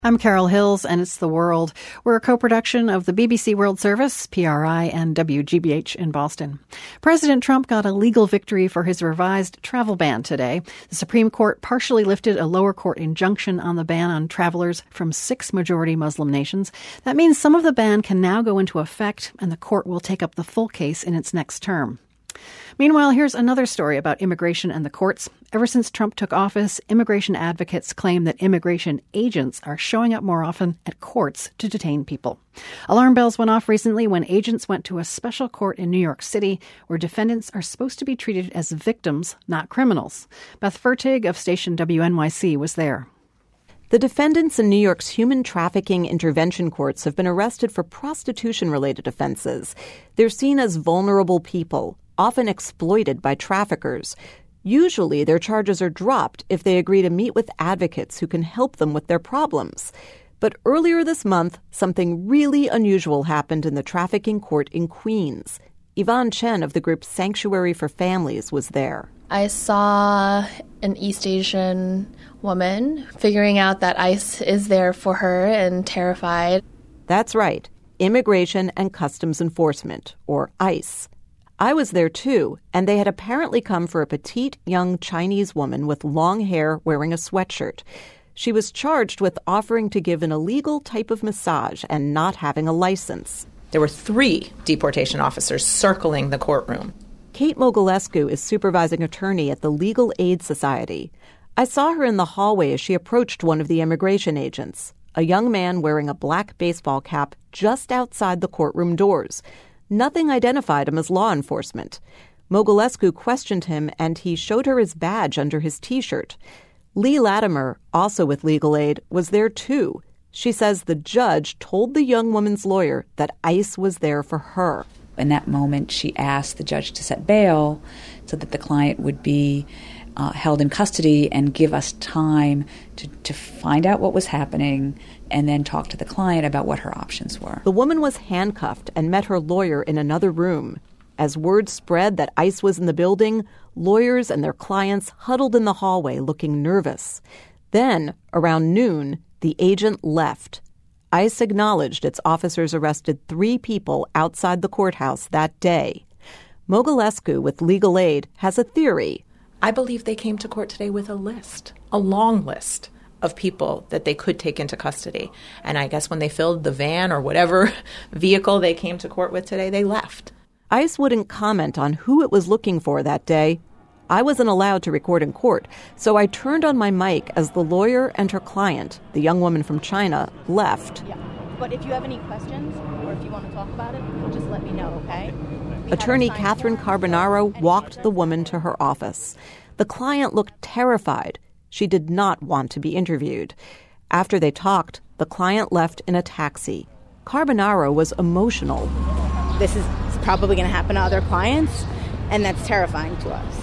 I'm Carol Hills, and it's The World. We're a co-production of the BBC World Service, PRI, and WGBH in Boston. President Trump got a legal victory for his revised travel ban today. The Supreme Court partially lifted a lower court injunction on the ban on travelers from 6 majority Muslim nations. That means some of the ban can now go into effect, and the court will take up the full case in its next term. Meanwhile, here's another story about immigration and the courts. Ever since Trump took office, immigration advocates claim that immigration agents are showing up more often at courts to detain people. Alarm bells went off recently when agents went to a special court in New York City where defendants are supposed to be treated as victims, not criminals. Beth Fertig of station WNYC was there. The defendants in New York's human trafficking intervention courts have been arrested for prostitution-related offenses. They're seen as vulnerable people, often exploited by traffickers. Usually, their charges are dropped if they agree to meet with advocates who can help them with their problems. But earlier this month, something really unusual happened in the trafficking court in Queens. Yvonne Chen of the group Sanctuary for Families was there. I saw an East Asian woman figuring out that ICE is there for her and terrified. That's right, Immigration and Customs Enforcement, or ICE. I was there too, and they had apparently come for a petite young Chinese woman with long hair wearing a sweatshirt. She was charged with offering to give an illegal type of massage and not having a license. There were 3 deportation officers circling the courtroom. Kate Mogilescu is supervising attorney at the Legal Aid Society. I saw her in the hallway as she approached one of the immigration agents, a young man wearing a black baseball cap just outside the courtroom doors. Nothing identified him as law enforcement. Mogilescu questioned him, and he showed her his badge under his T-shirt. Lee Latimer, also with Legal Aid, was there too. She says the judge told the young woman's lawyer that ICE was there for her. In that moment, she asked the judge to set bail so that the client would be held in custody and give us time to find out what was happening and then talk to the client about what her options were. The woman was handcuffed and met her lawyer in another room. As word spread that ICE was in the building, lawyers and their clients huddled in the hallway looking nervous. Then, around noon, the agent left. ICE acknowledged its officers arrested 3 people outside the courthouse that day. Mogilescu with Legal Aid has a theory. I believe they came to court today with a list, a long list of people that they could take into custody. And I guess when they filled the van or whatever vehicle they came to court with today, they left. ICE wouldn't comment on who it was looking for that day. I wasn't allowed to record in court, so I turned on my mic as the lawyer and her client, the young woman from China, left. Yeah, but if you have any questions or if you want to talk about it, just let me know, okay? Attorney Catherine Carbonaro walked the woman to her office. The client looked terrified. She did not want to be interviewed. After they talked, the client left in a taxi. Carbonaro was emotional. This is probably going to happen to other clients, and that's terrifying to us.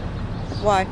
Why?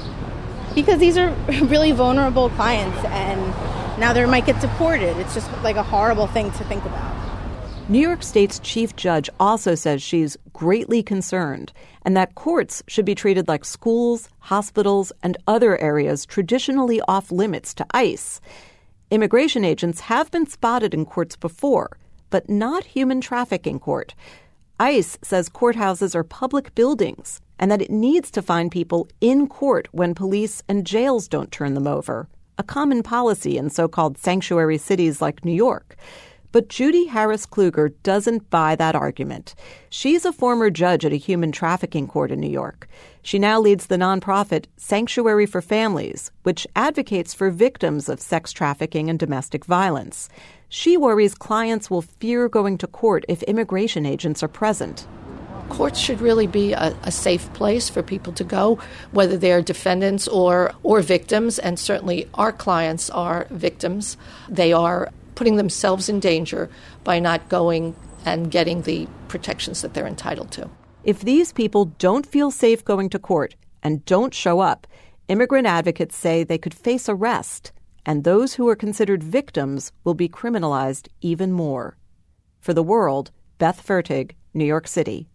Because these are really vulnerable clients, and now they might get deported. It's just like a horrible thing to think about. New York State's chief judge also says she's greatly concerned and that courts should be treated like schools, hospitals, and other areas traditionally off limits to ICE. Immigration agents have been spotted in courts before, but not human trafficking court. ICE says courthouses are public buildings and that it needs to find people in court when police and jails don't turn them over, a common policy in so-called sanctuary cities like New York. But Judy Harris Kluger doesn't buy that argument. She's a former judge at a human trafficking court in New York. She now leads the nonprofit Sanctuary for Families, which advocates for victims of sex trafficking and domestic violence. She worries clients will fear going to court if immigration agents are present. Courts should really be a safe place for people to go, whether they're defendants or victims, and certainly our clients are victims. They are putting themselves in danger by not going and getting the protections that they're entitled to. If these people don't feel safe going to court and don't show up, immigrant advocates say they could face arrest, and those who are considered victims will be criminalized even more. For The World, Beth Fertig, New York City.